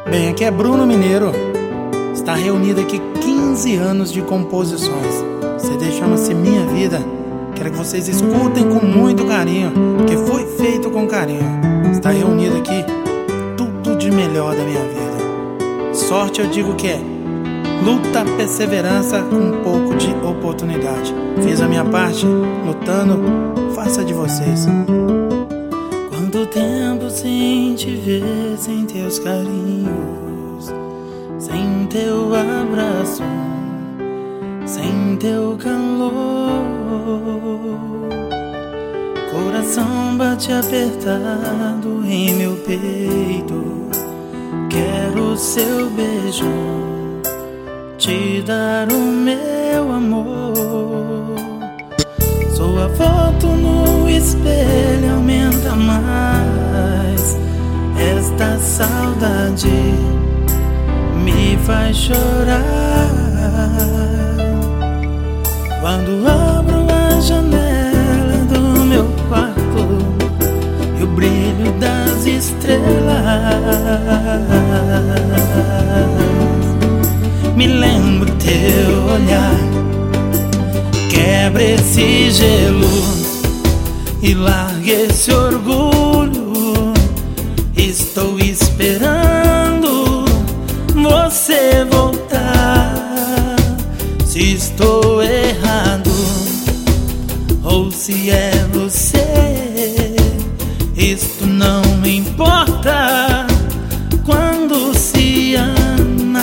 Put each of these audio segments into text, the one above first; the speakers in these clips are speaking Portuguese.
Bem, aqui é Bruno Mineiro. Está reunido aqui 15 anos de composições. O CD chama-se Minha Vida. Quero que vocês escutem com muito carinho, porque foi feito com carinho. Está reunido aqui tudo de melhor da minha vida. Sorte eu digo que é luta, perseverança com um pouco de oportunidade. Fiz a minha parte, lutando, faça de vocês. Quanto tempo sem te ver, sem teus carinhos, sem teu abraço, sem teu calor. Coração bate apertado em meu peito. Quero seu beijo, te dar o meu amor. Sua foto no espelho aumenta mais. Esta saudade me faz chorar. Quando abro a janela do meu quarto e o brilho das estrelas, me lembro teu olhar. Quebra esse gelo e larga esse orgulho. Estou esperando você voltar. Se estou errado ou se é você, isto não importa quando se ama.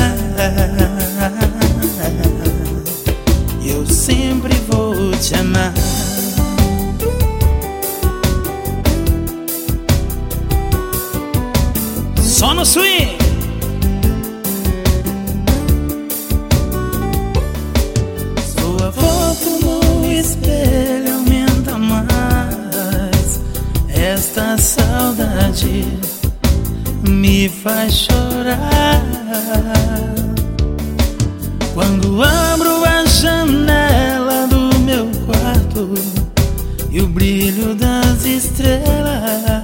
Eu sempre vou te amar. Só no swing. Sua foto no espelho aumenta mais. Esta saudade me faz chorar. Quando abro a janela do meu quarto e o brilho das estrelas,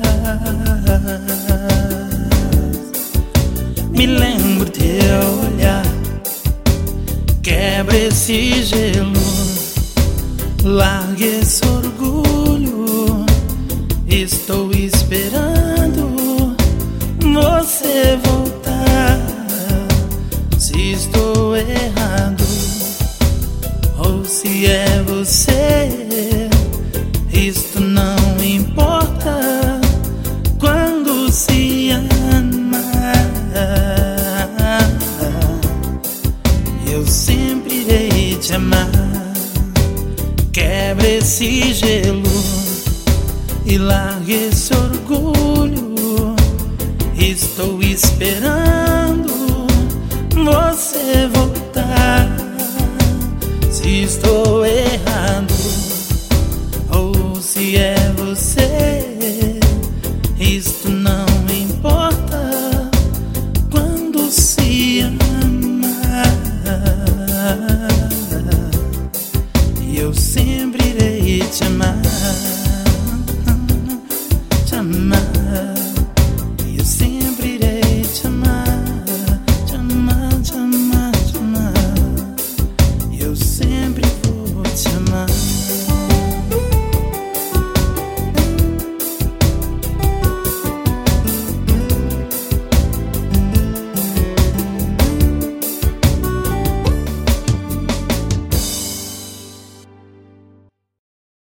me lembro teu olhar. Quebra esse gelo, larga esse orgulho. Estou esperando você voltar. Se estou errado ou se é você, isto não importa quando se ama. Eu sempre irei te amar. Quebra esse gelo e larga esse orgulho. Estou esperando você voltar. Se estou errado ou se é você,